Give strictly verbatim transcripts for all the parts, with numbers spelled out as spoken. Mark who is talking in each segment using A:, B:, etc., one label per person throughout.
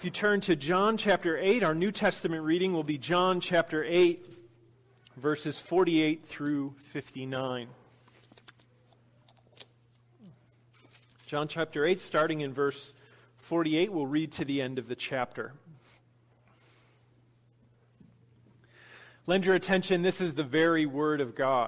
A: If you turn to John chapter eight, our New Testament reading will be John chapter eight, verses forty-eight through fifty-nine. John chapter eight, starting in verse forty-eight, we'll read to the end of the chapter. Lend your attention, this is the very word of God.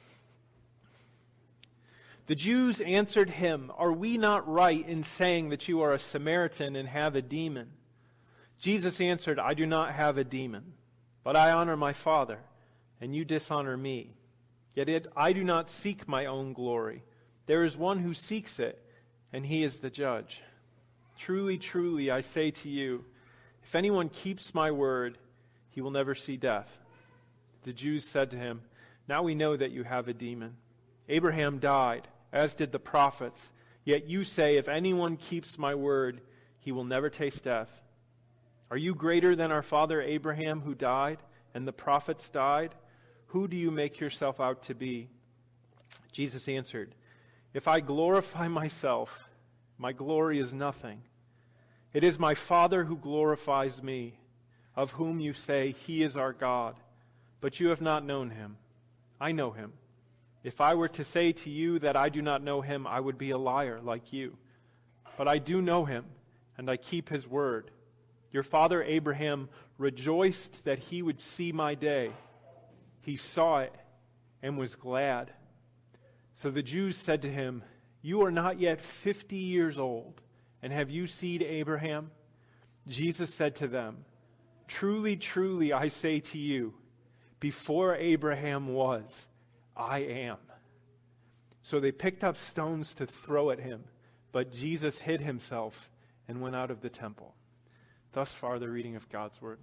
A: The Jews answered him, "Are we not right in saying that you are a Samaritan and have a demon?" Jesus answered, "I do not have a demon, but I honor my Father, and you dishonor me. Yet it, I do not seek my own glory. There is one who seeks it, and he is the judge. Truly, truly, I say to you, if anyone keeps my word, he will never see death." The Jews said to him, "Now we know that you have a demon. Abraham died, as did the prophets. Yet you say, if anyone keeps my word, he will never taste death. Are you greater than our father Abraham, who died, and the prophets died? Who do you make yourself out to be?" Jesus answered, "If I glorify myself, my glory is nothing. It is my Father who glorifies me, of whom you say, he is our God. But you have not known him. I know him. If I were to say to you that I do not know him, I would be a liar like you. But I do know him, and I keep his word. Your father Abraham rejoiced that he would see my day. He saw it and was glad." So the Jews said to him, "You are not yet fifty years old, and have you seen Abraham?" Jesus said to them, "Truly, truly, I say to you, before Abraham was, I am." So they picked up stones to throw at him, but Jesus hid himself and went out of the temple. Thus far, the reading of God's word.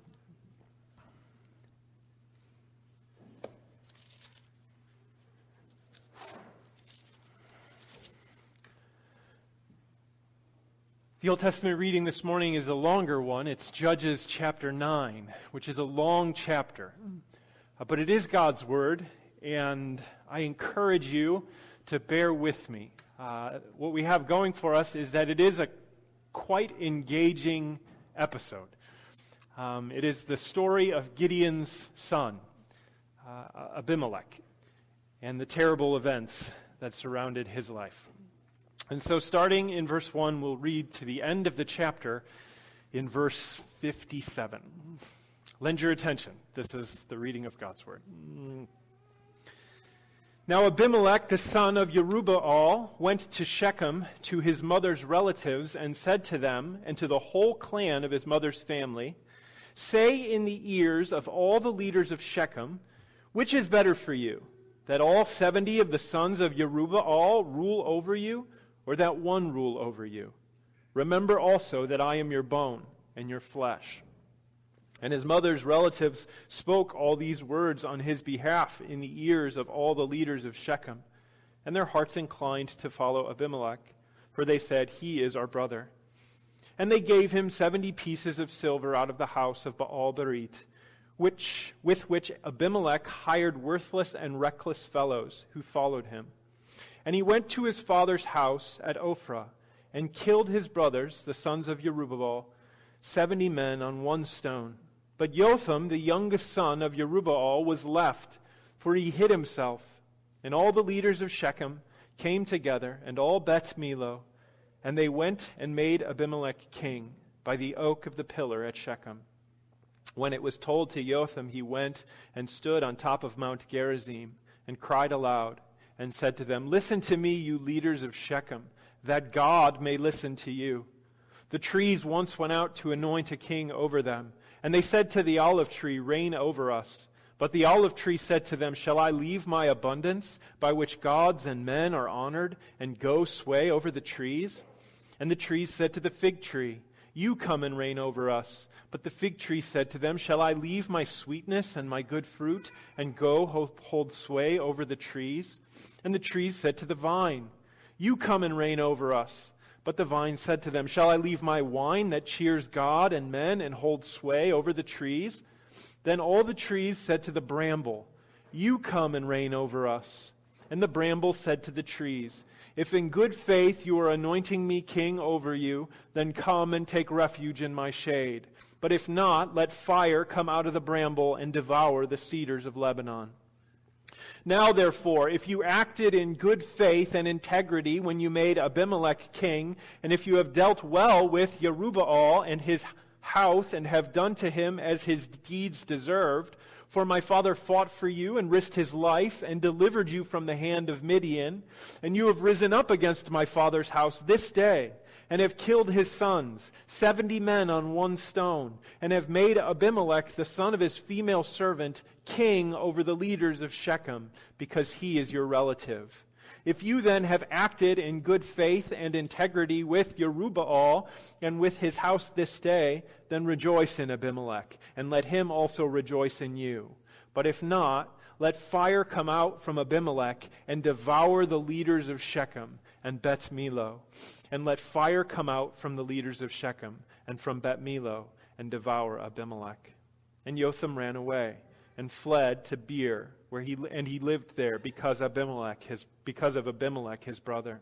A: The Old Testament reading this morning is a longer one. It's Judges chapter nine, which is a long chapter. Uh, but it is God's word, and I encourage you to bear with me. Uh, what we have going for us is that it is a quite engaging episode. Um, it is the story of Gideon's son, uh, Abimelech, and the terrible events that surrounded his life. And so starting in verse one, we'll read to the end of the chapter in verse fifty-seven. Lend your attention. This is the reading of God's word. Now Abimelech, the son of Jerubbaal, went to Shechem to his mother's relatives and said to them and to the whole clan of his mother's family, "Say in the ears of all the leaders of Shechem, which is better for you, that all seventy of the sons of Jerubbaal rule over you, or that one rule over you? Remember also that I am your bone and your flesh." And his mother's relatives spoke all these words on his behalf in the ears of all the leaders of Shechem. And their hearts inclined to follow Abimelech, for they said, "He is our brother." And they gave him seventy pieces of silver out of the house of Baal-berith, which, with which Abimelech hired worthless and reckless fellows who followed him. And he went to his father's house at Ophrah and killed his brothers, the sons of Jerubbaal, seventy men on one stone. But Jotham, the youngest son of Jerubbaal, was left, for he hid himself. And all the leaders of Shechem came together, and all Beth Millo, and they went and made Abimelech king by the oak of the pillar at Shechem. When it was told to Jotham, he went and stood on top of Mount Gerizim and cried aloud and said to them, "Listen to me, you leaders of Shechem, that God may listen to you. The trees once went out to anoint a king over them, and they said to the olive tree, 'Reign over us.' But the olive tree said to them, 'Shall I leave my abundance, by which gods and men are honored, and go sway over the trees?' And the trees said to the fig tree, 'You come and reign over us.' But the fig tree said to them, 'Shall I leave my sweetness and my good fruit, and go hold sway over the trees?' And the trees said to the vine, 'You come and reign over us.' But the vine said to them, 'Shall I leave my wine that cheers God and men, and hold sway over the trees?' Then all the trees said to the bramble, 'You come and reign over us.' And the bramble said to the trees, "If in good faith you are anointing me king over you, then come and take refuge in my shade. But if not, let fire come out of the bramble and devour the cedars of Lebanon." Now, therefore, if you acted in good faith and integrity when you made Abimelech king, and if you have dealt well with Jerubbaal and his house and have done to him as his deeds deserved, for my father fought for you and risked his life and delivered you from the hand of Midian, and you have risen up against my father's house this day, and have killed his sons, seventy men on one stone, and have made Abimelech, the son of his female servant, king over the leaders of Shechem, because he is your relative. If you then have acted in good faith and integrity with Jerubbaal and with his house this day, then rejoice in Abimelech, and let him also rejoice in you. But if not, let fire come out from Abimelech and devour the leaders of Shechem and Bet Millo. And let fire come out from the leaders of Shechem and from Bet Millo and devour Abimelech. And Jotham ran away and fled to Beer, where he and he lived there because Abimelech, his because of Abimelech, his brother.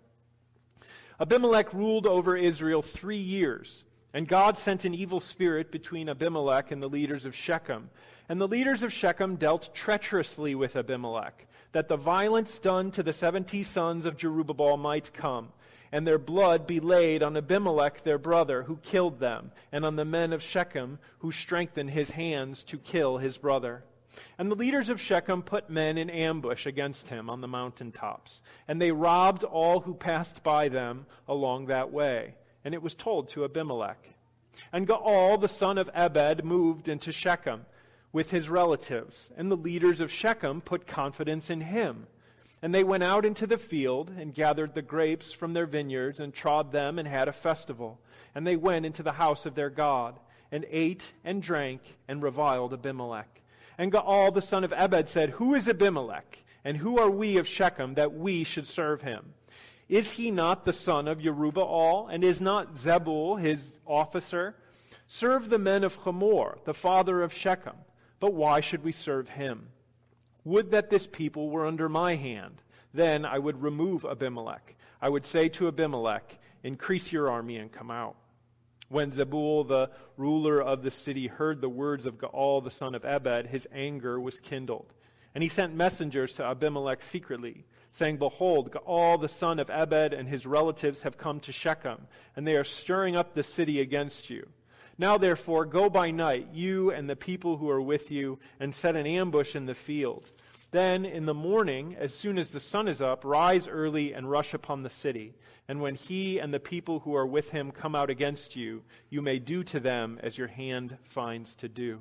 A: Abimelech ruled over Israel three years, and God sent an evil spirit between Abimelech and the leaders of Shechem. And the leaders of Shechem dealt treacherously with Abimelech, that the violence done to the seventy sons of Jerubbaal might come, and their blood be laid on Abimelech their brother, who killed them, and on the men of Shechem, who strengthened his hands to kill his brother. And the leaders of Shechem put men in ambush against him on the mountaintops, and they robbed all who passed by them along that way. And it was told to Abimelech. And Gaal, the son of Ebed, moved into Shechem with his relatives, and the leaders of Shechem put confidence in him. And they went out into the field and gathered the grapes from their vineyards and trod them and had a festival. And they went into the house of their God and ate and drank and reviled Abimelech. And Gaal, the son of Ebed, said, "Who is Abimelech, and who are we of Shechem that we should serve him? Is he not the son of Jerubbaal, and is not Zebul his officer? Serve the men of Hamor, the father of Shechem. But why should we serve him? Would that this people were under my hand. Then I would remove Abimelech. I would say to Abimelech, increase your army and come out." When Zebul, the ruler of the city, heard the words of Gaal, the son of Ebed, his anger was kindled. And he sent messengers to Abimelech secretly, saying, "Behold, Gaal, the son of Ebed, and his relatives have come to Shechem, and they are stirring up the city against you. Now therefore, go by night, you and the people who are with you, and set an ambush in the field. Then in the morning, as soon as the sun is up, rise early and rush upon the city. And when he and the people who are with him come out against you, you may do to them as your hand finds to do."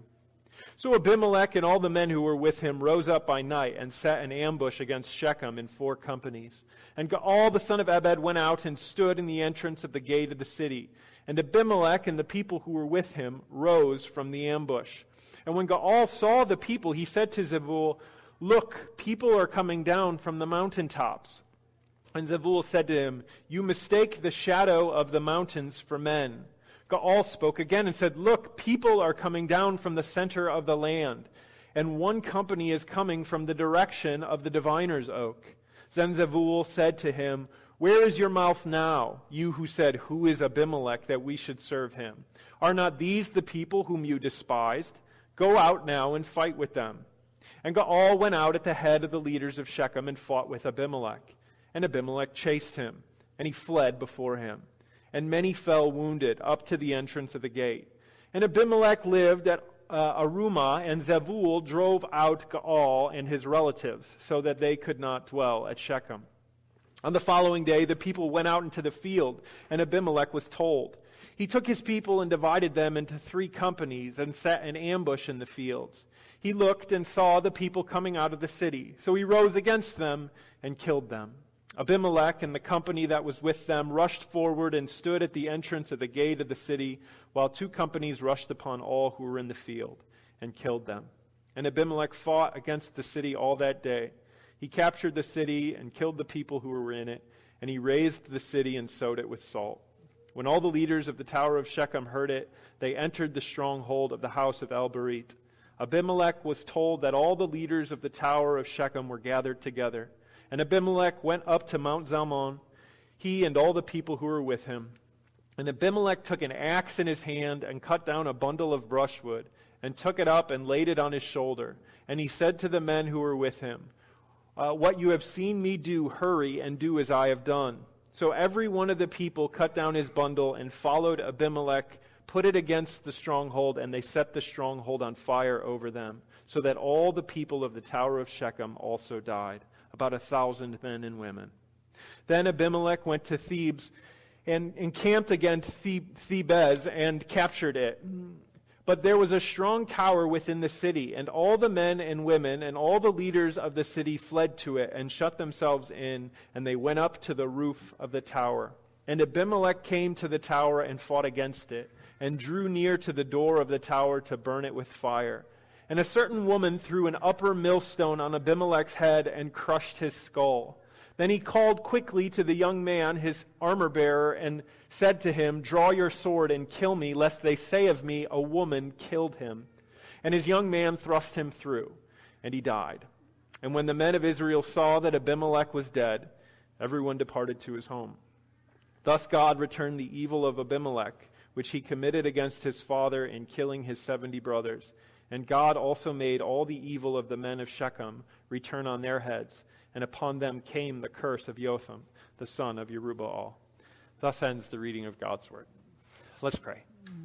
A: So Abimelech and all the men who were with him rose up by night and set an ambush against Shechem in four companies. And Gaal, the son of Ebed, went out and stood in the entrance of the gate of the city. And Abimelech and the people who were with him rose from the ambush. And when Gaal saw the people, he said to Zebul, "Look, people are coming down from the mountaintops." And Zebul said to him, "You mistake the shadow of the mountains for men." Gaal spoke again and said, "Look, people are coming down from the center of the land, and one company is coming from the direction of the diviner's oak." Then Zebul said to him, "Where is your mouth now, you who said, 'Who is Abimelech, that we should serve him?' Are not these the people whom you despised? Go out now and fight with them." And Gaal went out at the head of the leaders of Shechem and fought with Abimelech. And Abimelech chased him, and he fled before him. And many fell wounded up to the entrance of the gate. And Abimelech lived at uh, Arumah, and Zebul drove out Gaal and his relatives, so that they could not dwell at Shechem. On the following day, the people went out into the field, and Abimelech was told. He took his people and divided them into three companies and set an ambush in the fields. He looked and saw the people coming out of the city, so he rose against them and killed them. Abimelech and the company that was with them rushed forward and stood at the entrance of the gate of the city, while two companies rushed upon all who were in the field and killed them. And Abimelech fought against the city all that day. He captured the city and killed the people who were in it, and he razed the city and sowed it with salt. When all the leaders of the tower of Shechem heard it, they entered the stronghold of the house of El-Berit. Abimelech was told that all the leaders of the tower of Shechem were gathered together. And Abimelech went up to Mount Zalmon, he and all the people who were with him. And Abimelech took an axe in his hand and cut down a bundle of brushwood, and took it up and laid it on his shoulder. And he said to the men who were with him, uh, what you have seen me do, hurry and do as I have done. So every one of the people cut down his bundle and followed Abimelech, put it against the stronghold, and they set the stronghold on fire over them, so that all the people of the tower of Shechem also died, about a thousand men and women. Then Abimelech went to Thebes and encamped against Thebez and captured it. But there was a strong tower within the city, and all the men and women and all the leaders of the city fled to it and shut themselves in, and they went up to the roof of the tower. And Abimelech came to the tower and fought against it, and drew near to the door of the tower to burn it with fire. And a certain woman threw an upper millstone on Abimelech's head and crushed his skull. Then he called quickly to the young man, his armor-bearer, and said to him, draw your sword and kill me, lest they say of me, a woman killed him. And his young man thrust him through, and he died. And when the men of Israel saw that Abimelech was dead, everyone departed to his home. Thus God returned the evil of Abimelech, which he committed against his father in killing his seventy brothers. And God also made all the evil of the men of Shechem return on their heads, and upon them came the curse of Jotham, the son of Jerubbaal. Thus ends the reading of God's word. Let's pray.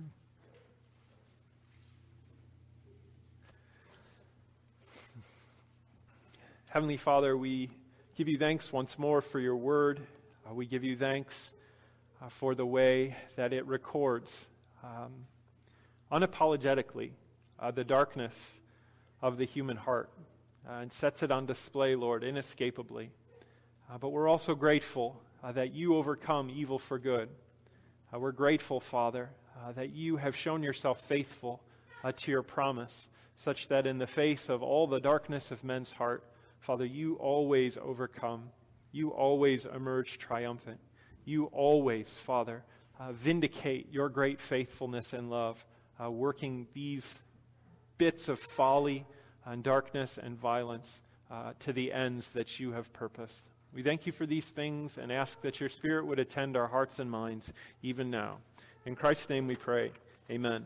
A: Heavenly Father, we give you thanks once more for your word. Uh, we give you thanks uh, for the way that it records um, unapologetically uh, the darkness of the human heart. Uh, and sets it on display, Lord, inescapably. Uh, but we're also grateful uh, that you overcome evil for good. Uh, we're grateful, Father, uh, that you have shown yourself faithful uh, to your promise, such that in the face of all the darkness of men's heart, Father, you always overcome. You always emerge triumphant. You always, Father, uh, vindicate your great faithfulness and love, uh, working these bits of folly and darkness and violence uh, to the ends that you have purposed. We thank you for these things and ask that your Spirit would attend our hearts and minds even now. In Christ's name we pray. Amen.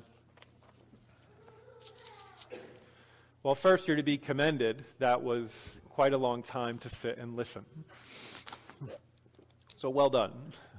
A: Well, first, you're to be commended. That was quite a long time to sit and listen. So well done.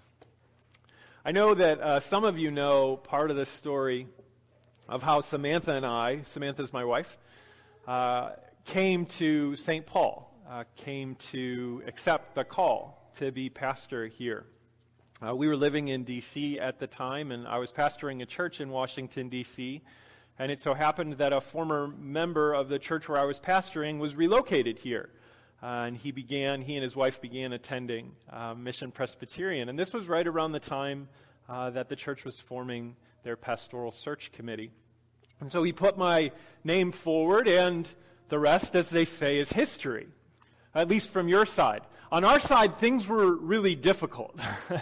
A: I know that uh, some of you know part of the story of how Samantha and I, Samantha's my wife, Uh, came to Saint Paul, uh, came to accept the call to be pastor here. Uh, we were living in D C at the time, and I was pastoring a church in Washington, D C, and it so happened that a former member of the church where I was pastoring was relocated here. Uh, and he began, he and his wife began attending uh, Mission Presbyterian. And this was right around the time uh, that the church was forming their pastoral search committee. And so he put my name forward, and the rest, as they say, is history, at least from your side. On our side, things were really difficult. uh,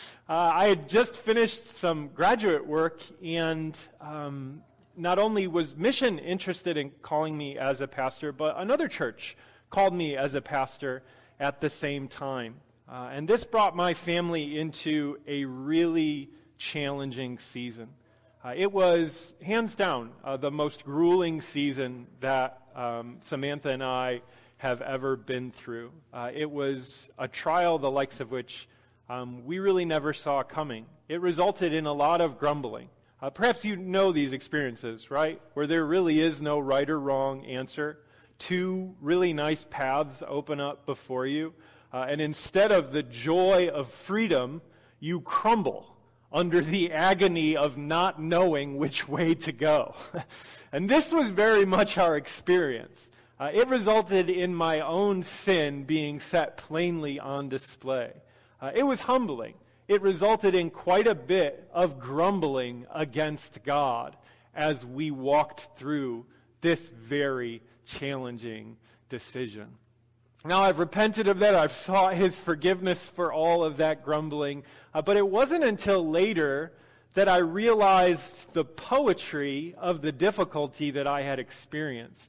A: I had just finished some graduate work, and um, not only was Mission interested in calling me as a pastor, but another church called me as a pastor at the same time. Uh, and this brought my family into a really challenging season. Uh, it was, hands down, uh, the most grueling season that um, Samantha and I have ever been through. Uh, it was a trial the likes of which um, we really never saw coming. It resulted in a lot of grumbling. Uh, perhaps you know these experiences, right? Where there really is no right or wrong answer. Two really nice paths open up before you. Uh, and instead of the joy of freedom, you crumble under the agony of not knowing which way to go. And this was very much our experience. Uh, it resulted in my own sin being set plainly on display. Uh, it was humbling. It resulted in quite a bit of grumbling against God as we walked through this very challenging decision. Now, I've repented of that. I've sought his forgiveness for all of that grumbling. Uh, but it wasn't until later that I realized the poetry of the difficulty that I had experienced.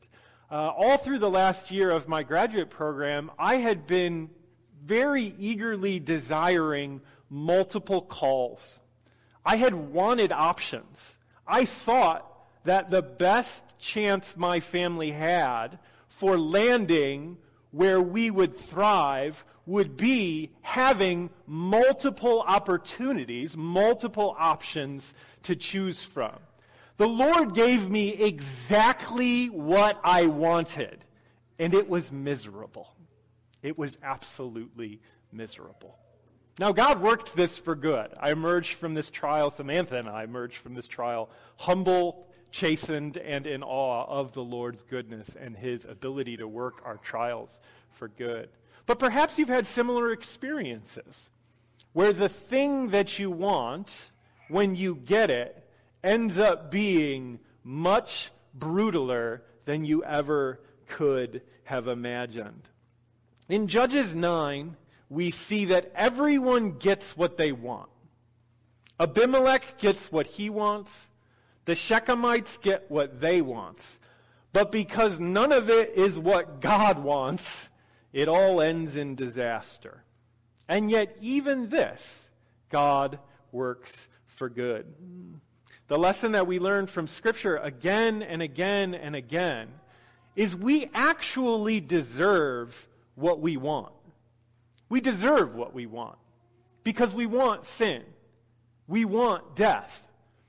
A: Uh, all through the last year of my graduate program, I had been very eagerly desiring multiple calls. I had wanted options. I thought that the best chance my family had for landing where we would thrive would be having multiple opportunities, multiple options to choose from. The Lord gave me exactly what I wanted, and it was miserable. It was absolutely miserable. Now, God worked this for good. I emerged from this trial, Samantha and I emerged from this trial humble, chastened, and in awe of the Lord's goodness and his ability to work our trials for good. But perhaps you've had similar experiences where the thing that you want, when you get it, ends up being much brutaler than you ever could have imagined. In Judges nine, we see that everyone gets what they want. Abimelech gets what he wants. The Shechemites get what they want. But because none of it is what God wants, it all ends in disaster. And yet, even this, God works for good. The lesson that we learn from Scripture again and again and again is we actually deserve what we want. We deserve what we want because we want sin. We want death.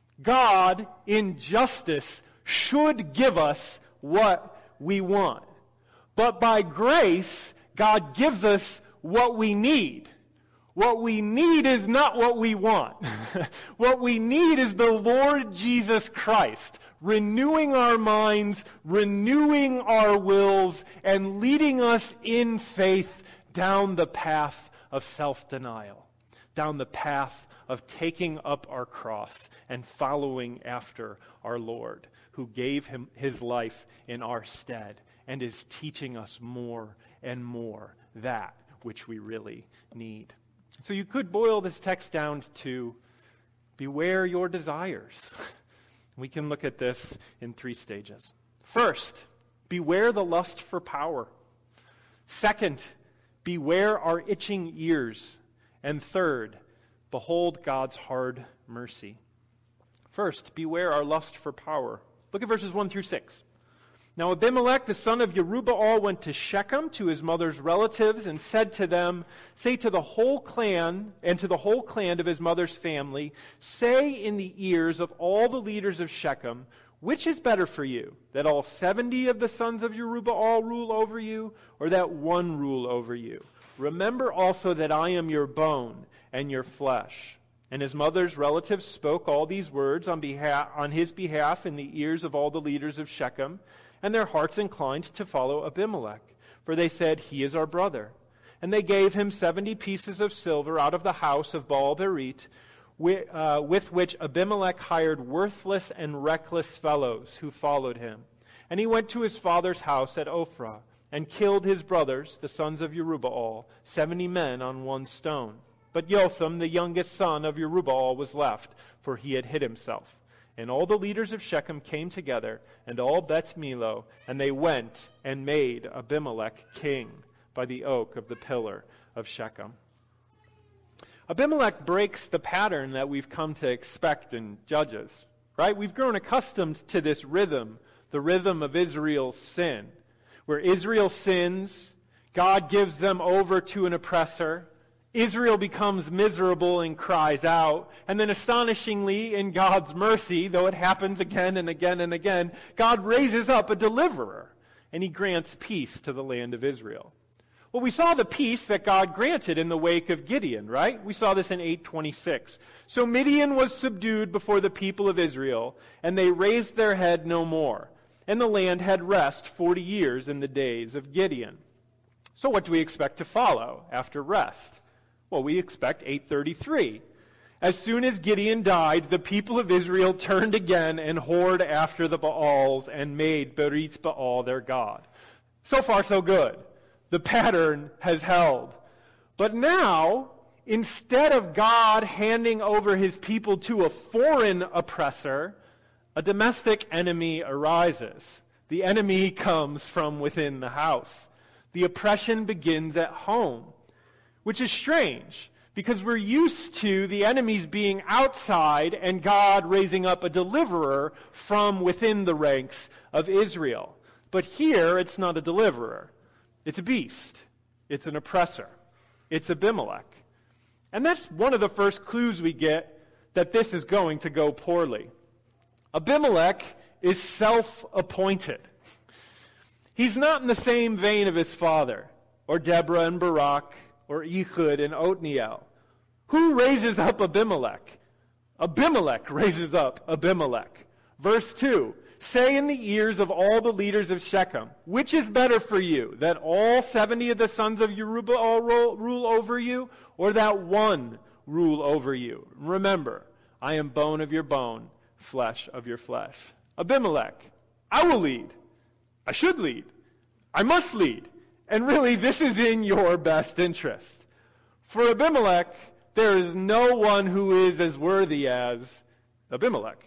A: God, in justice, should give us what we want. But by grace, God gives us what we need. What we need is not what we want. What we need is the Lord Jesus Christ, renewing our minds, renewing our wills, and leading us in faith down the path of self-denial, down the path of taking up our cross and following after our Lord, who gave him his life in our stead and is teaching us more and more that which we really need. So you could boil this text down to beware your desires. We can look at this in three stages. First, beware the lust for power. Second, beware our itching ears. And third, behold God's hard mercy. First, beware our lust for power. Look at verses one through six. Now Abimelech, the son of Jerubbaal, went to Shechem to his mother's relatives and said to them, say to the whole clan and to the whole clan of his mother's family, say in the ears of all the leaders of Shechem, which is better for you, that all seventy of the sons of Jerubbaal rule over you, or that one rule over you? Remember also that I am your bone and your flesh. And his mother's relatives spoke all these words on behalf, on his behalf in the ears of all the leaders of Shechem, and their hearts inclined to follow Abimelech, for they said, he is our brother. And they gave him seventy pieces of silver out of the house of Baal-Berith, with, uh, with which Abimelech hired worthless and reckless fellows who followed him. And he went to his father's house at Ophrah, and killed his brothers, the sons of Jerubbaal, seventy men on one stone. But Jotham, the youngest son of Jerubbaal, was left, for he had hid himself. And all the leaders of Shechem came together, and all Beth Millo, and they went and made Abimelech king by the oak of the pillar of Shechem. Abimelech breaks the pattern that we've come to expect in Judges, right? We've grown accustomed to this rhythm, the rhythm of Israel's sin, where Israel sins, God gives them over to an oppressor, Israel becomes miserable and cries out, and then astonishingly, in God's mercy, though it happens again and again and again, God raises up a deliverer, and he grants peace to the land of Israel. Well, we saw the peace that God granted in the wake of Gideon, right? We saw this in eight twenty-six. So Midian was subdued before the people of Israel, and they raised their head no more. And the land had rest forty years in the days of Gideon. So what do we expect to follow after rest? Well, we expect eight thirty-three. As soon as Gideon died, the people of Israel turned again and whored after the Baals and made Berith Baal their god. So far, so good. The pattern has held. But now, instead of God handing over his people to a foreign oppressor, a domestic enemy arises. The enemy comes from within the house. The oppression begins at home, which is strange because we're used to the enemies being outside and God raising up a deliverer from within the ranks of Israel. But here, it's not a deliverer. It's a beast. It's an oppressor. It's Abimelech. And that's one of the first clues we get that this is going to go poorly. Abimelech is self-appointed. He's not in the same vein of his father, or Deborah and Barak, or Ehud and Othniel. Who raises up Abimelech? Abimelech raises up Abimelech. Verse two, say in the ears of all the leaders of Shechem, which is better for you, that all seventy of the sons of Jerubbaal rule over you, or that one rule over you? Remember, I am bone of your bone, flesh of your flesh. Abimelech, I will lead. I should lead. I must lead. And really, this is in your best interest. For Abimelech, there is no one who is as worthy as Abimelech.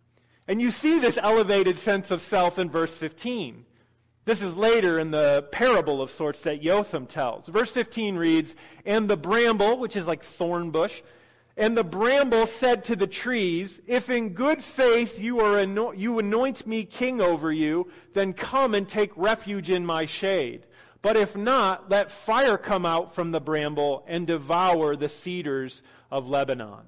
A: And you see this elevated sense of self in verse fifteen. This is later in the parable of sorts that Jotham tells. Verse fifteen reads, and the bramble, which is like thorn bush, and the bramble said to the trees, if in good faith you are ano- you anoint me king over you, then come and take refuge in my shade. But if not, let fire come out from the bramble and devour the cedars of Lebanon.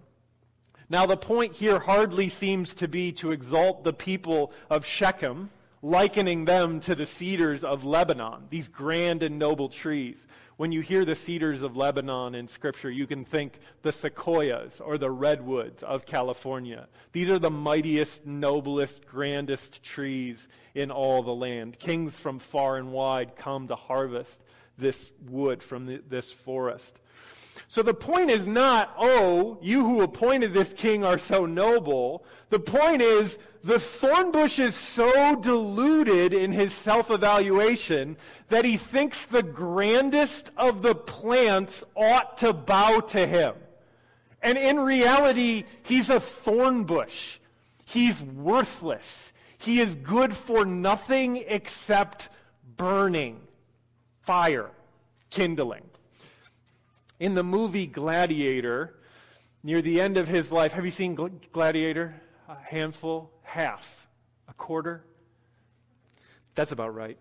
A: Now the point here hardly seems to be to exalt the people of Shechem, likening them to the cedars of Lebanon, these grand and noble trees. When you hear the cedars of Lebanon in Scripture, you can think the sequoias or the redwoods of California. These are the mightiest, noblest, grandest trees in all the land. Kings from far and wide come to harvest this wood from the, this forest. So the point is not, oh, you who appointed this king are so noble. The point is, the thorn bush is so deluded in his self-evaluation that he thinks the grandest of the plants ought to bow to him. And in reality, he's a thorn bush. He's worthless. He is good for nothing except burning, fire, kindling. In the movie Gladiator, near the end of his life, have you seen Gladiator? A handful, half, a quarter? That's about right.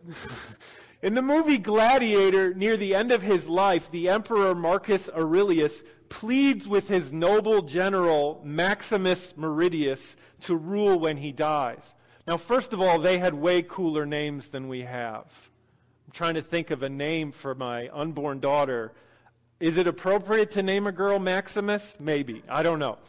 A: In the movie Gladiator, near the end of his life, the Emperor Marcus Aurelius pleads with his noble general Maximus Meridius to rule when he dies. Now, first of all, they had way cooler names than we have. I'm trying to think of a name for my unborn daughter. Is it appropriate to name a girl Maximus? Maybe. I don't know.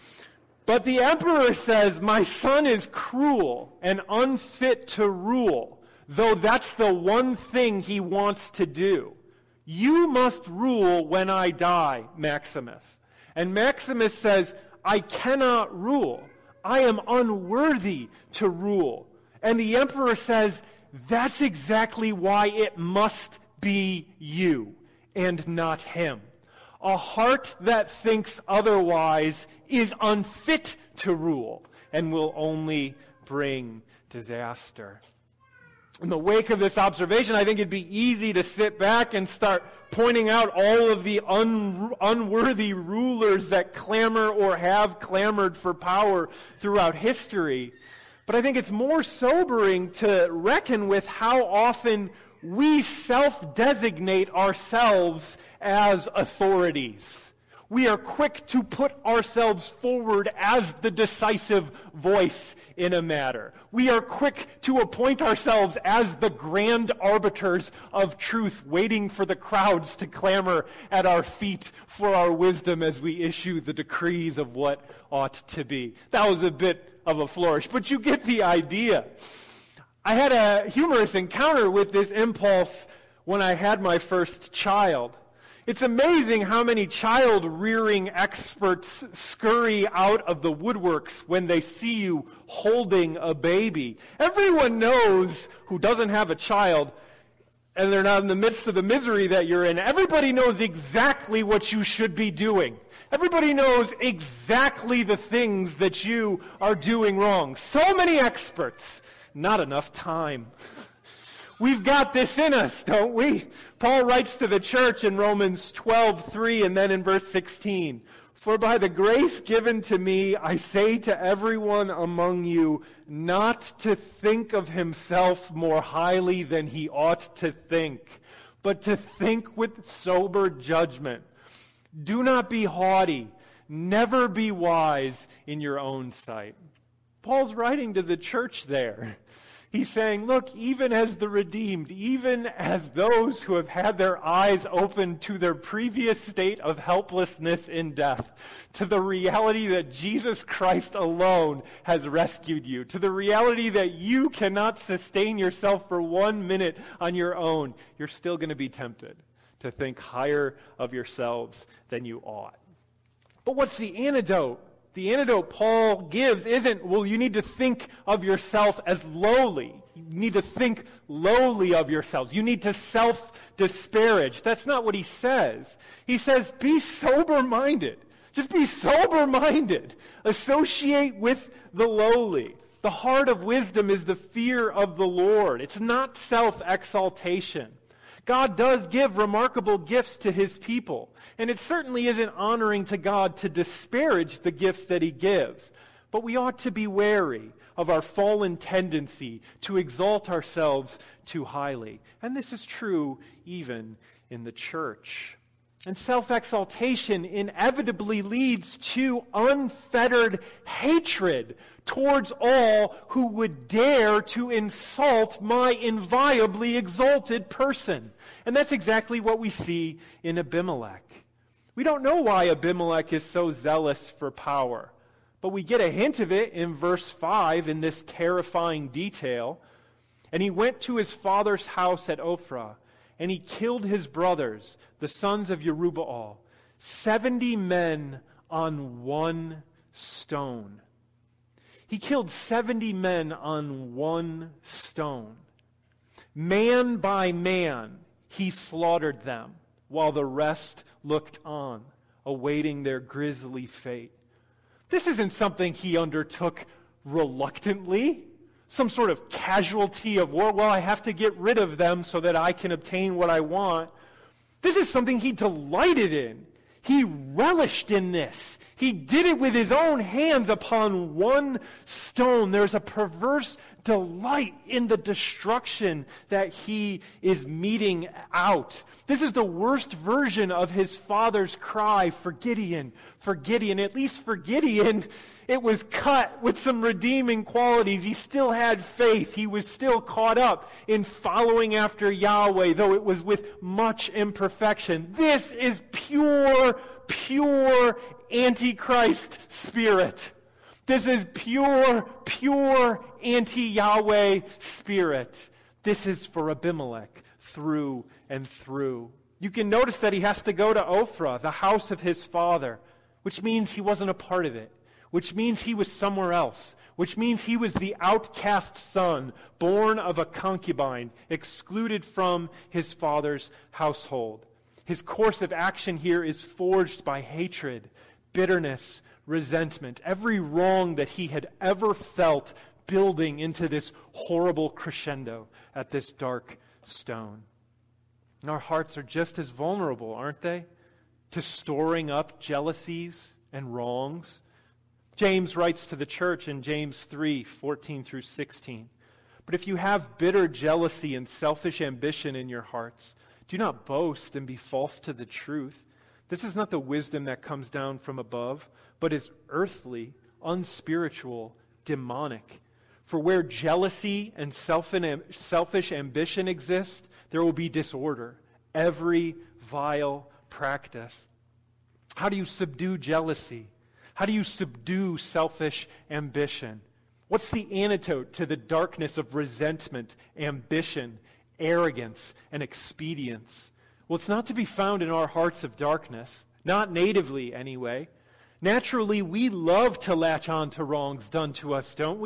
A: But the emperor says, my son is cruel and unfit to rule, though that's the one thing he wants to do. You must rule when I die, Maximus. And Maximus says, I cannot rule. I am unworthy to rule. And the emperor says, that's exactly why it must be you and not him. A heart that thinks otherwise is unfit to rule and will only bring disaster. In the wake of this observation, I think it'd be easy to sit back and start pointing out all of the un- unworthy rulers that clamor or have clamored for power throughout history. But I think it's more sobering to reckon with how often we self-designate ourselves as authorities. We are quick to put ourselves forward as the decisive voice in a matter. We are quick to appoint ourselves as the grand arbiters of truth, waiting for the crowds to clamor at our feet for our wisdom as we issue the decrees of what ought to be. That was a bit of a flourish, but you get the idea. I had a humorous encounter with this impulse when I had my first child. It's amazing how many child-rearing experts scurry out of the woodworks when they see you holding a baby. Everyone knows who doesn't have a child, and they're not in the midst of the misery that you're in. Everybody knows exactly what you should be doing. Everybody knows exactly the things that you are doing wrong. So many experts not enough time. We've got this in us, don't we? Paul writes to the church in Romans twelve three and then in verse sixteen, "For by the grace given to me, I say to everyone among you, not to think of himself more highly than he ought to think, but to think with sober judgment. Do not be haughty, never be wise in your own sight." Paul's writing to the church there. He's saying, look, even as the redeemed, even as those who have had their eyes opened to their previous state of helplessness in death, to the reality that Jesus Christ alone has rescued you, to the reality that you cannot sustain yourself for one minute on your own, you're still going to be tempted to think higher of yourselves than you ought. But what's the antidote? The antidote Paul gives isn't, well, you need to think of yourself as lowly. You need to think lowly of yourselves. You need to self-disparage. That's not what he says. He says, be sober-minded. Just be sober-minded. Associate with the lowly. The heart of wisdom is the fear of the Lord. It's not self-exaltation. God does give remarkable gifts to his people, and it certainly isn't honoring to God to disparage the gifts that he gives. But we ought to be wary of our fallen tendency to exalt ourselves too highly. And this is true even in the church. And self-exaltation inevitably leads to unfettered hatred towards all who would dare to insult my inviolably exalted person. And that's exactly what we see in Abimelech. We don't know why Abimelech is so zealous for power, but we get a hint of it in verse five in this terrifying detail. "And he went to his father's house at Ophrah, and he killed his brothers, the sons of Jerubbaal, seventy men on one stone." He killed seventy men on one stone. Man by man, he slaughtered them, while the rest looked on, awaiting their grisly fate. This isn't something he undertook reluctantly, some sort of casualty of war. Well, I have to get rid of them so that I can obtain what I want. This is something he delighted in. He relished in this. He did it with his own hands upon one stone. There's a perverse delight in the destruction that he is meting out. This is the worst version of his father's cry for Gideon. For Gideon, at least for Gideon, it was cut with some redeeming qualities. He still had faith. He was still caught up in following after Yahweh, though it was with much imperfection. This is pure, pure Antichrist spirit. This is pure, pure anti-Yahweh spirit. This is for Abimelech through and through. You can notice that he has to go to Ophrah, the house of his father, which means he wasn't a part of it, which means he was somewhere else, which means he was the outcast son, born of a concubine, excluded from his father's household. His course of action here is forged by hatred, bitterness, resentment, every wrong that he had ever felt building into this horrible crescendo at this dark stone. And our hearts are just as vulnerable, aren't they, to storing up jealousies and wrongs. James writes to the church in James three, fourteen through sixteen, "But if you have bitter jealousy and selfish ambition in your hearts, do not boast and be false to the truth. This is not the wisdom that comes down from above, but is earthly, unspiritual, demonic. For where jealousy and selfish ambition exist, there will be disorder, every vile practice." How do you subdue jealousy? How do you subdue selfish ambition? What's the antidote to the darkness of resentment, ambition, arrogance, and expedience? Well, it's not to be found in our hearts of darkness, not natively anyway. Naturally, we love to latch on to wrongs done to us, don't we?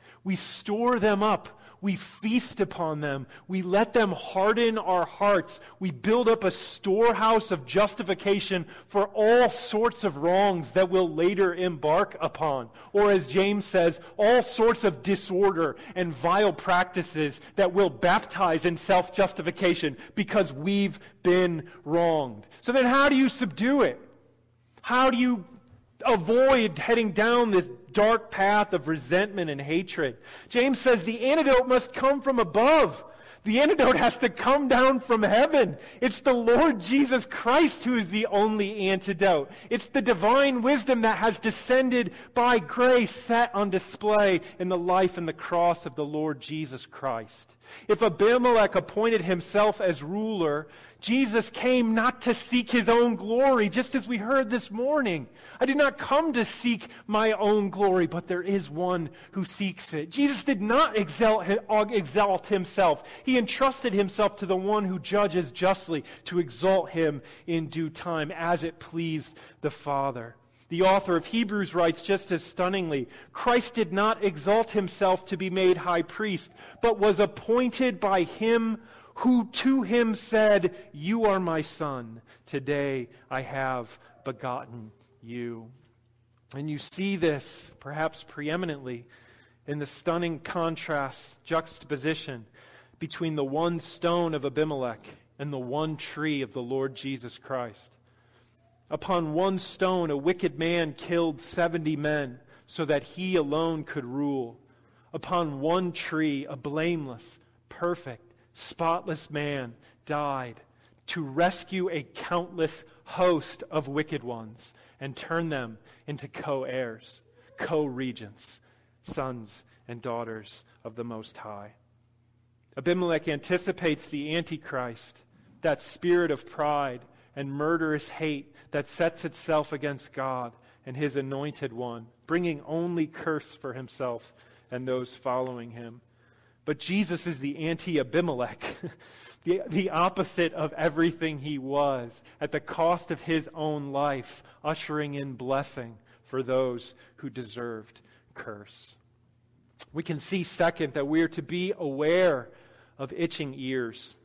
A: We store them up. We feast upon them. We let them harden our hearts. We build up a storehouse of justification for all sorts of wrongs that we'll later embark upon. Or as James says, all sorts of disorder and vile practices that we'll baptize in self-justification because we've been wronged. So then how do you subdue it? How do you avoid heading down this dark path of resentment and hatred? James says the antidote must come from above. The antidote has to come down from heaven. It's the Lord Jesus Christ who is the only antidote. It's the divine wisdom that has descended by grace, set on display in the life and the cross of the Lord Jesus Christ. If Abimelech appointed himself as ruler, Jesus came not to seek his own glory, just as we heard this morning. I did not come to seek my own glory, but there is one who seeks it. Jesus did not exalt, exalt himself. He entrusted himself to the one who judges justly to exalt him in due time, as it pleased the Father. The author of Hebrews writes just as stunningly, Christ did not exalt himself to be made high priest, but was appointed by him who to him said, "You are my son, today I have begotten you." And you see this, perhaps preeminently, in the stunning contrast, juxtaposition between the one stone of Abimelech and the one tree of the Lord Jesus Christ. Upon one stone, a wicked man killed seventy men so that he alone could rule. Upon one tree, a blameless, perfect, spotless man died to rescue a countless host of wicked ones and turn them into co-heirs, co-regents, sons and daughters of the Most High. Abimelech anticipates the Antichrist, that spirit of pride and murderous hate that sets itself against God and his anointed one, bringing only curse for himself and those following him. But Jesus is the anti-Abimelech, the, the opposite of everything he was, at the cost of his own life, ushering in blessing for those who deserved curse. We can see, second, that we are to be aware of itching ears.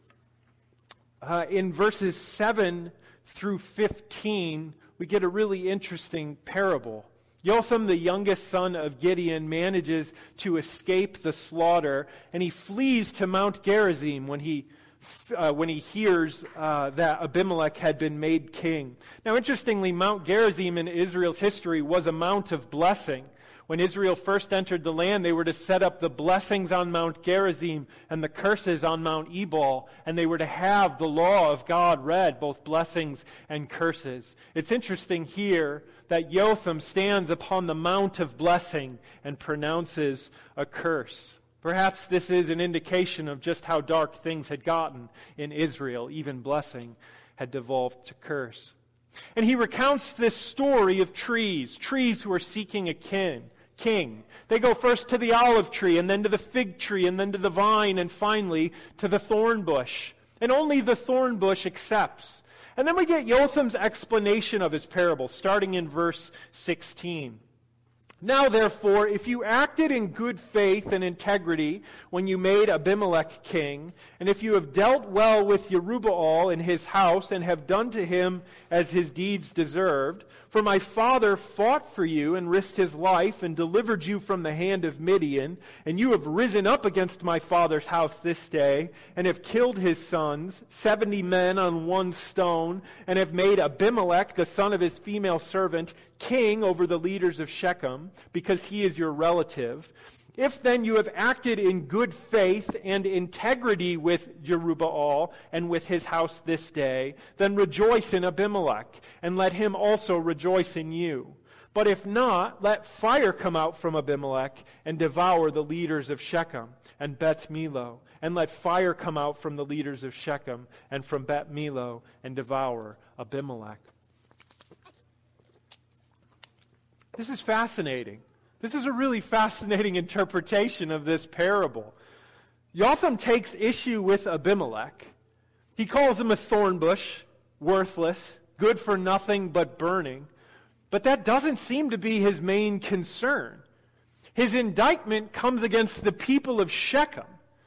A: Uh, in verses seven through fifteen, we get a really interesting parable. Jotham, the youngest son of Gideon, manages to escape the slaughter, and he flees to Mount Gerizim when he uh, when he hears uh, that Abimelech had been made king. Now, interestingly, Mount Gerizim in Israel's history was a mount of blessing. When Israel first entered the land, they were to set up the blessings on Mount Gerizim and the curses on Mount Ebal, and they were to have the law of God read, both blessings and curses. It's interesting here that Jotham stands upon the mount of blessing and pronounces a curse. Perhaps this is an indication of just how dark things had gotten in Israel. Even blessing had devolved to curse. And he recounts this story of trees, trees who are seeking a king. King. They go first to the olive tree, and then to the fig tree, and then to the vine, and finally to the thorn bush. And only the thorn bush accepts. And then we get Jotham's explanation of his parable, starting in verse sixteen. Now, therefore, if you acted in good faith and integrity when you made Abimelech king, and if you have dealt well with Jerubbaal and his house, and have done to him as his deeds deserved, for my father fought for you and risked his life and delivered you from the hand of Midian, and you have risen up against my father's house this day, and have killed his sons, seventy men on one stone, and have made Abimelech, the son of his female servant, king over the leaders of Shechem, because he is your relative. If then you have acted in good faith and integrity with Jerubbaal and with his house this day, then rejoice in Abimelech, and let him also rejoice in you. But if not, let fire come out from Abimelech and devour the leaders of Shechem and Bet Milo, and let fire come out from the leaders of Shechem and from Bet Milo and devour Abimelech. This is fascinating. This is a really fascinating interpretation of this parable. Jotham takes issue with Abimelech. He calls him a thorn bush, worthless, good for nothing but burning. But that doesn't seem to be his main concern. His indictment comes against the people of Shechem.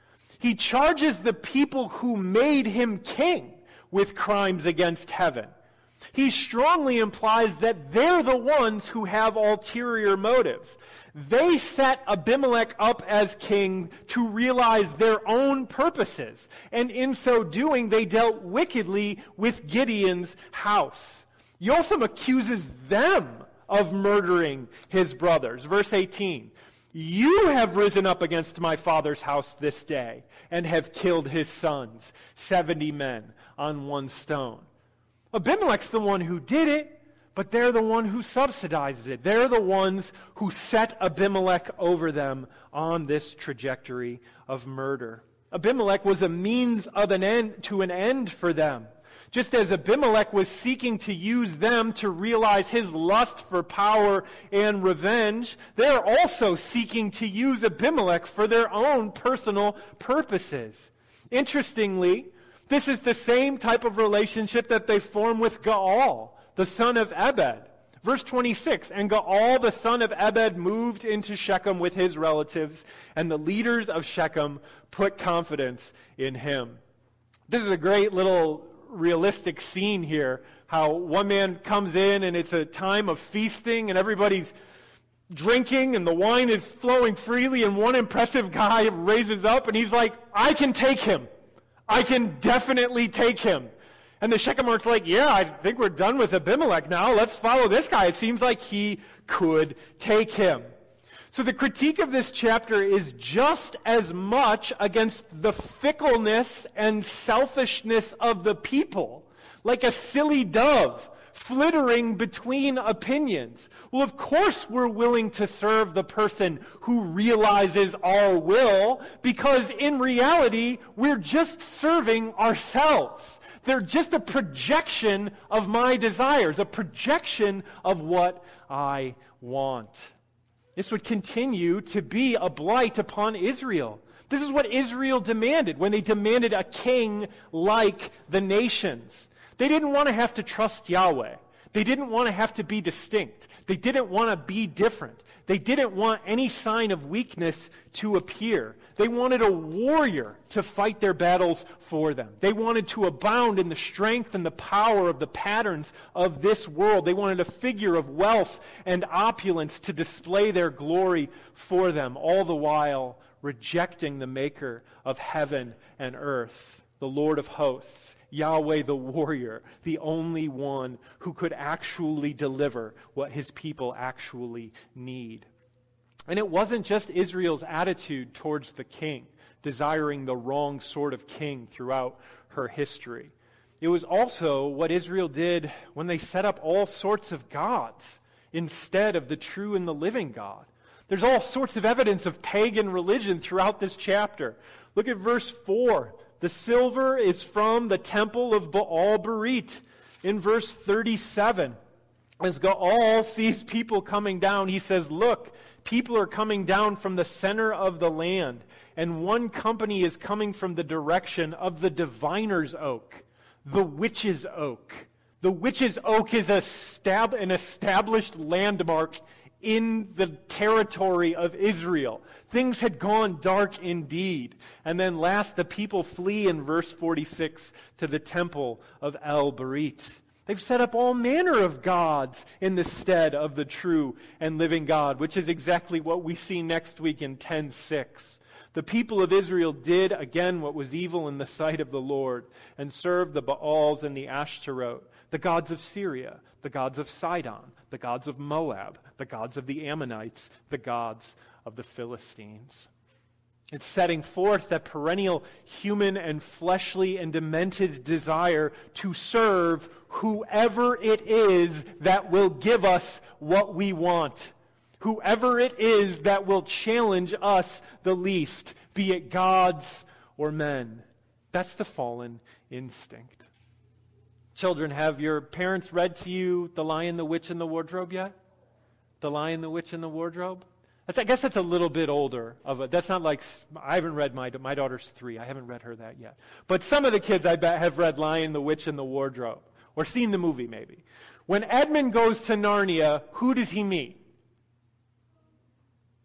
A: He charges the people who made him king with crimes against heaven. He strongly implies that they're the ones who have ulterior motives. They set Abimelech up as king to realize their own purposes, and in so doing, they dealt wickedly with Gideon's house. Jotham accuses them of murdering his brothers. Verse eighteen, you have risen up against my father's house this day and have killed his sons, seventy men on one stone. Abimelech's the one who did it, but they're the one who subsidized it. They're the ones who set Abimelech over them on this trajectory of murder. Abimelech was a means of an end to an end for them. Just as Abimelech was seeking to use them to realize his lust for power and revenge, they are also seeking to use Abimelech for their own personal purposes. Interestingly, this is the same type of relationship that they form with Gaal, the son of Ebed. Verse twenty-six, and Gaal, the son of Ebed, moved into Shechem with his relatives, and the leaders of Shechem put confidence in him. This is a great little realistic scene here, how one man comes in and it's a time of feasting and everybody's drinking and the wine is flowing freely, and one impressive guy raises up and he's like, I can take him. I can definitely take him. And the Shechemites like, yeah, I think we're done with Abimelech now. Let's follow this guy. It seems like he could take him. So the critique of this chapter is just as much against the fickleness and selfishness of the people, like a silly dove flittering between opinions. Well, of course we're willing to serve the person who realizes our will, because in reality, we're just serving ourselves. They're just a projection of my desires, a projection of what I want. This would continue to be a blight upon Israel. This is what Israel demanded when they demanded a king like the nations. They didn't want to have to trust Yahweh. They didn't want to have to be distinct. They didn't want to be different. They didn't want any sign of weakness to appear. They wanted a warrior to fight their battles for them. They wanted to abound in the strength and the power of the patterns of this world. They wanted a figure of wealth and opulence to display their glory for them, all the while rejecting the maker of heaven and earth, the Lord of hosts, Yahweh the warrior, the only one who could actually deliver what his people actually need. And it wasn't just Israel's attitude towards the king, desiring the wrong sort of king throughout her history. It was also what Israel did when they set up all sorts of gods instead of the true and the living God. There's all sorts of evidence of pagan religion throughout this chapter. Look at verse four. The silver is from the temple of Baal Berit. In verse thirty-seven, as Gaal sees people coming down, he says, look, people are coming down from the center of the land, and one company is coming from the direction of the diviner's oak, the witch's oak. The witch's oak is a stab, an established landmark in the territory of Israel. Things had gone dark indeed. And then last, the people flee in verse forty-six to the temple of El Berit. They've set up all manner of gods in the stead of the true and living God, which is exactly what we see next week in ten six. The people of Israel did again what was evil in the sight of the Lord, and served the Baals and the Ashtaroth, the gods of Syria, the gods of Sidon, the gods of Moab, the gods of the Ammonites, the gods of the Philistines. It's setting forth that perennial human and fleshly and demented desire to serve whoever it is that will give us what we want. Whoever it is that will challenge us the least, be it gods or men. That's the fallen instinct. Children, have your parents read to you The Lion, the Witch, and the Wardrobe yet? The Lion, the Witch, and the Wardrobe? That's, I guess that's a little bit older. Of a, that's not like, I haven't read my, my daughter's three. I haven't read her that yet. But some of the kids, I bet, have read Lion, the Witch, and the Wardrobe. Or seen the movie, maybe. When Edmund goes to Narnia, who does he meet?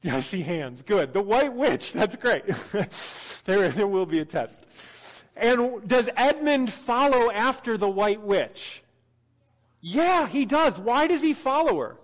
A: Yeah, I see hands. Good. The white witch. That's great. there, there will be a test. And does Edmund follow after the white witch? Yeah, he does. Why does he follow her?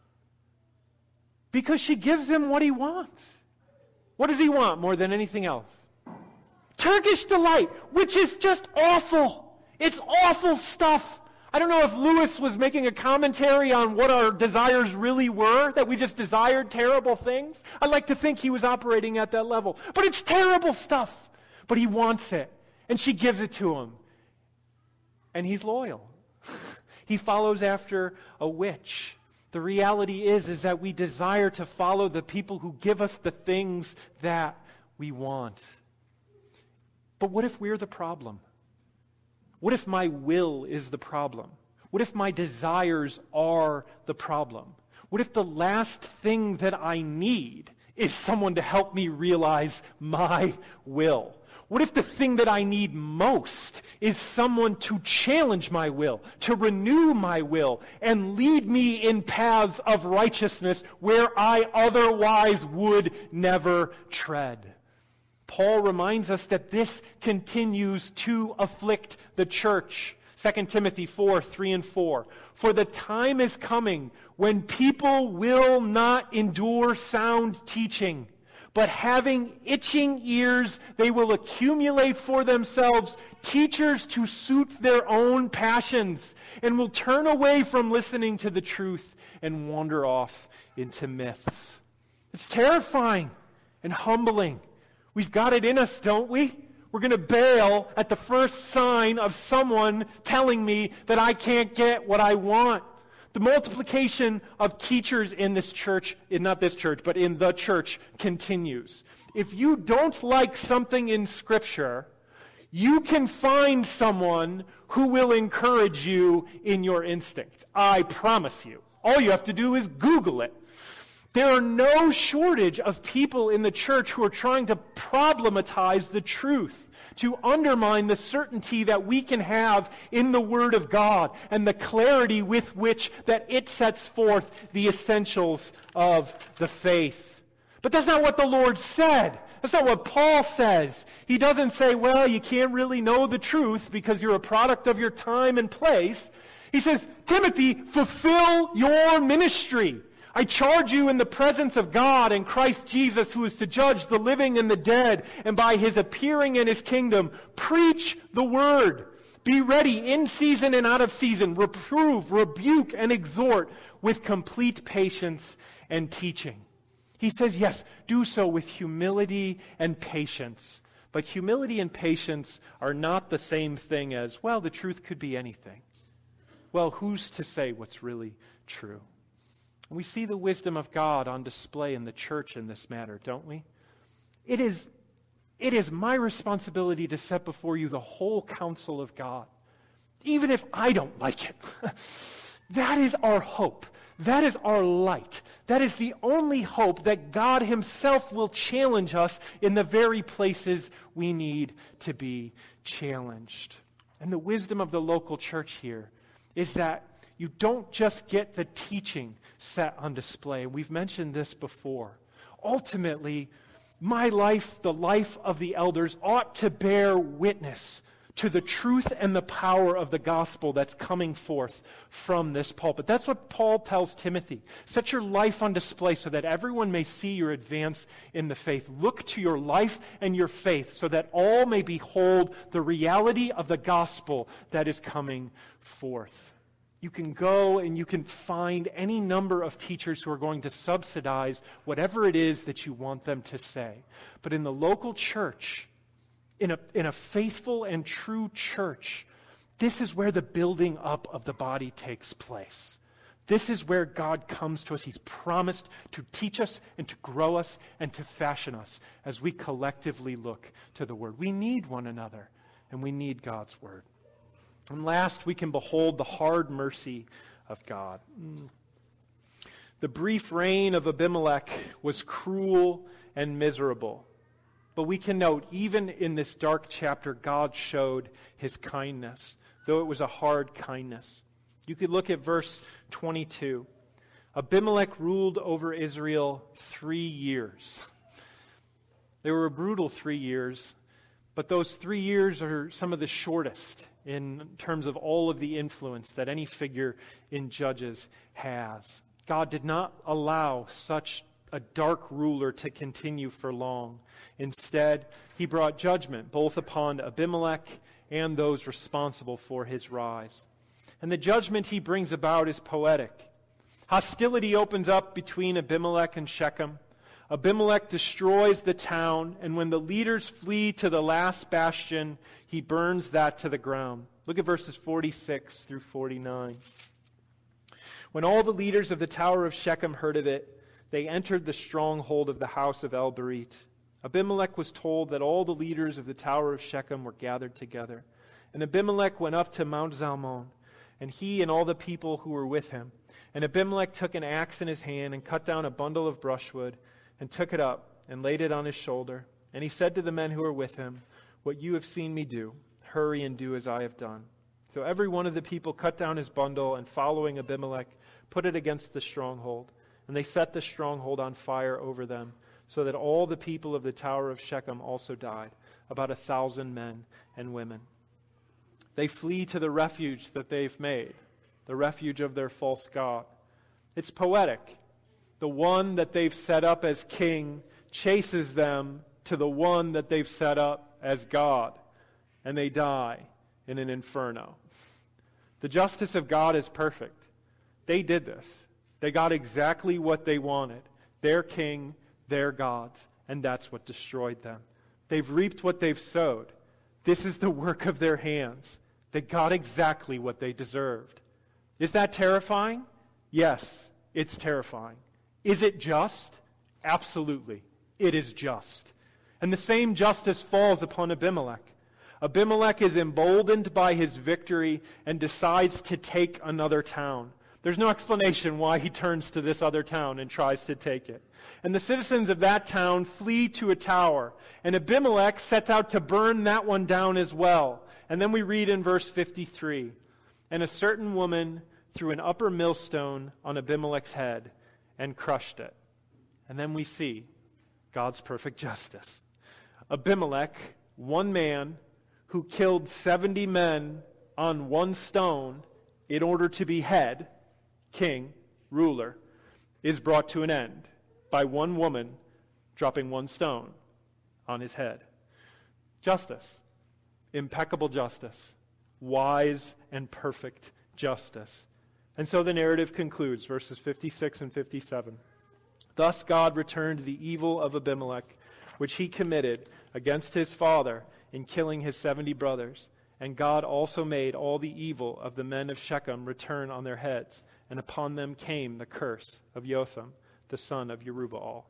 A: Because she gives him what he wants. What does he want more than anything else? Turkish delight, which is just awful. It's awful stuff. I don't know if Lewis was making a commentary on what our desires really were, that we just desired terrible things. I like to think he was operating at that level. But it's terrible stuff. But he wants it. And she gives it to him. And he's loyal. He follows after a witch. The reality is, is that we desire to follow the people who give us the things that we want. But what if we're the problem? What if my will is the problem? What if my desires are the problem? What if the last thing that I need is someone to help me realize my will? What if the thing that I need most is someone to challenge my will, to renew my will, and lead me in paths of righteousness where I otherwise would never tread? Paul reminds us that this continues to afflict the church. Second Timothy four, three and four. For the time is coming when people will not endure sound teaching, but having itching ears, they will accumulate for themselves teachers to suit their own passions, and will turn away from listening to the truth and wander off into myths. It's terrifying and humbling. We've got it in us, don't we? We're going to bail at the first sign of someone telling me that I can't get what I want. The multiplication of teachers in this church, in not this church, but in the church, continues. If you don't like something in Scripture, you can find someone who will encourage you in your instinct. I promise you. All you have to do is Google it. There are no shortage of people in the church who are trying to problematize the truth, to undermine the certainty that we can have in the Word of God and the clarity with which that it sets forth the essentials of the faith. But that's not what the Lord said. That's not what Paul says. He doesn't say, well, you can't really know the truth because you're a product of your time and place. He says, Timothy, fulfill your ministry. I charge you in the presence of God and Christ Jesus, who is to judge the living and the dead, and by his appearing in his kingdom, preach the word. Be ready in season and out of season. Reprove, rebuke, and exhort with complete patience and teaching. He says, yes, do so with humility and patience. But humility and patience are not the same thing as, well, the truth could be anything. Well, who's to say what's really true? And we see the wisdom of God on display in the church in this matter, don't we? It is, it is my responsibility to set before you the whole counsel of God, even if I don't like it. That is our hope. That is our light. That is the only hope that God himself will challenge us in the very places we need to be challenged. And the wisdom of the local church here is that you don't just get the teaching set on display. We've mentioned this before. Ultimately, my life, the life of the elders, ought to bear witness to the truth and the power of the gospel that's coming forth from this pulpit. That's what Paul tells Timothy. Set your life on display so that everyone may see your advance in the faith. Look to your life and your faith so that all may behold the reality of the gospel that is coming forth. You can go and you can find any number of teachers who are going to subsidize whatever it is that you want them to say. But in the local church, in a, in a faithful and true church, this is where the building up of the body takes place. This is where God comes to us. He's promised to teach us and to grow us and to fashion us as we collectively look to the Word. We need one another, and we need God's Word. And last, we can behold the hard mercy of God. The brief reign of Abimelech was cruel and miserable. But we can note, even in this dark chapter, God showed his kindness, though it was a hard kindness. You could look at verse twenty-two. Abimelech ruled over Israel three years. They were a brutal three years, but those three years are some of the shortest in terms of all of the influence that any figure in Judges has. God did not allow such a dark ruler to continue for long. Instead, he brought judgment both upon Abimelech and those responsible for his rise. And the judgment he brings about is poetic. Hostility opens up between Abimelech and Shechem. Abimelech destroys the town, and when the leaders flee to the last bastion, he burns that to the ground. Look at verses forty-six through forty-nine. When all the leaders of the tower of Shechem heard of it, they entered the stronghold of the house of El-Berit. Abimelech was told that all the leaders of the tower of Shechem were gathered together. And Abimelech went up to Mount Zalmon, and he and all the people who were with him. And Abimelech took an axe in his hand and cut down a bundle of brushwood, and took it up and laid it on his shoulder. And he said to the men who were with him, "What you have seen me do, hurry and do as I have done." So every one of the people cut down his bundle, and following Abimelech, put it against the stronghold. And they set the stronghold on fire over them, so that all the people of the tower of Shechem also died, about a thousand men and women. They flee to the refuge that they've made, the refuge of their false god. It's poetic. The one that they've set up as king chases them to the one that they've set up as God, and they die in an inferno. The justice of God is perfect. They did this. They got exactly what they wanted. Their king, their gods, and that's what destroyed them. They've reaped what they've sowed. This is the work of their hands. They got exactly what they deserved. Is that terrifying? Yes, it's terrifying. Is it just? Absolutely. It is just. And the same justice falls upon Abimelech. Abimelech is emboldened by his victory and decides to take another town. There's no explanation why he turns to this other town and tries to take it. And the citizens of that town flee to a tower. And Abimelech sets out to burn that one down as well. And then we read in verse fifty-three, "And a certain woman threw an upper millstone on Abimelech's head and crushed it." And then we see God's perfect justice. Abimelech, one man who killed seventy men on one stone in order to be head, king, ruler, is brought to an end by one woman dropping one stone on his head. Justice, impeccable justice, wise and perfect justice. And so the narrative concludes, verses fifty-six and fifty-seven. "Thus God returned the evil of Abimelech, which he committed against his father in killing his seventy brothers. And God also made all the evil of the men of Shechem return on their heads, and upon them came the curse of Jotham, the son of Jerubbaal."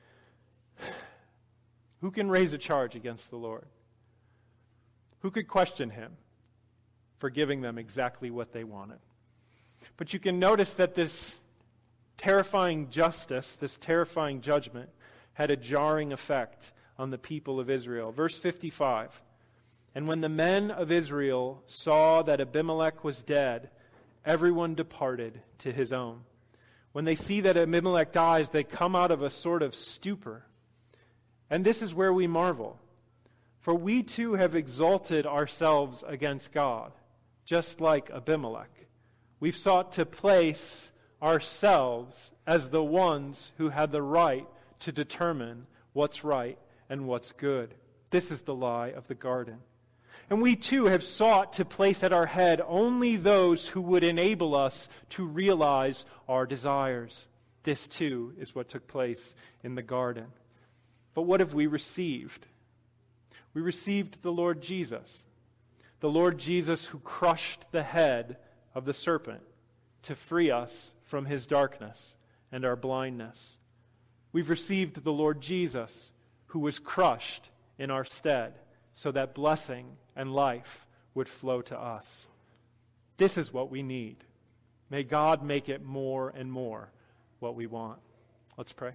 A: Who can raise a charge against the Lord? Who could question him for giving them exactly what they wanted? But you can notice that this terrifying justice, this terrifying judgment, had a jarring effect on the people of Israel. Verse fifty-five, "And when the men of Israel saw that Abimelech was dead, everyone departed to his own." When they see that Abimelech dies, they come out of a sort of stupor. And this is where we marvel. For we too have exalted ourselves against God, just like Abimelech. We've sought to place ourselves as the ones who had the right to determine what's right and what's good. This is the lie of the garden. And we too have sought to place at our head only those who would enable us to realize our desires. This too is what took place in the garden. But what have we received? We received the Lord Jesus. The Lord Jesus who crushed the head of the serpent to free us from his darkness and our blindness. We've received the Lord Jesus who was crushed in our stead so that blessing and life would flow to us. This is what we need. May God make it more and more what we want. Let's pray.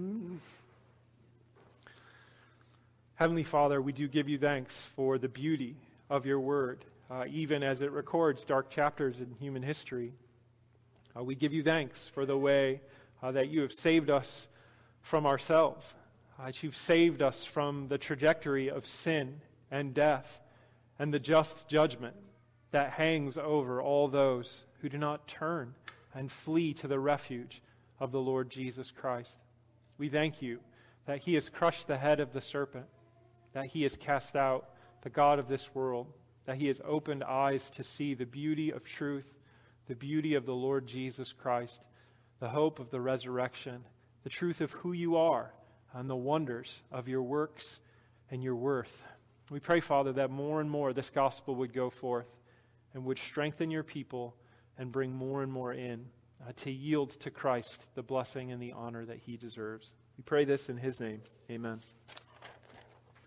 A: Heavenly Father, we do give you thanks for the beauty of your word, uh, even as it records dark chapters in human history. Uh, we give you thanks for the way uh, that you have saved us from ourselves, uh, that you've saved us from the trajectory of sin and death and the just judgment that hangs over all those who do not turn and flee to the refuge of the Lord Jesus Christ. We thank you that he has crushed the head of the serpent, that he has cast out the god of this world, that he has opened eyes to see the beauty of truth, the beauty of the Lord Jesus Christ, the hope of the resurrection, the truth of who you are, and the wonders of your works and your worth. We pray, Father, that more and more this gospel would go forth and would strengthen your people and bring more and more in uh, to yield to Christ the blessing and the honor that he deserves. We pray this in his name. Amen.